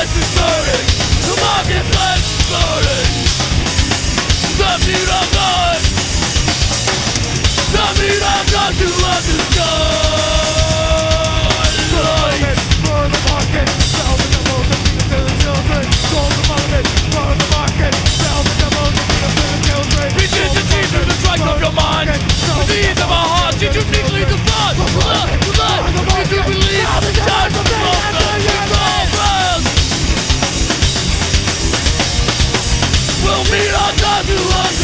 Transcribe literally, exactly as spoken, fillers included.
marketplace is burning. The marketplace is burning. The need of God. The need of God to understand. Burn the market, sell the demos and feed them to the children. Roll the market, burn the market, sell the demos and feed them to the children. Reach into deep in the strike of your mind. With the ease of our hearts, you uniquely define. Blood, blood, you do believe. Time from the monster, you call friends. We'll meet our time to us.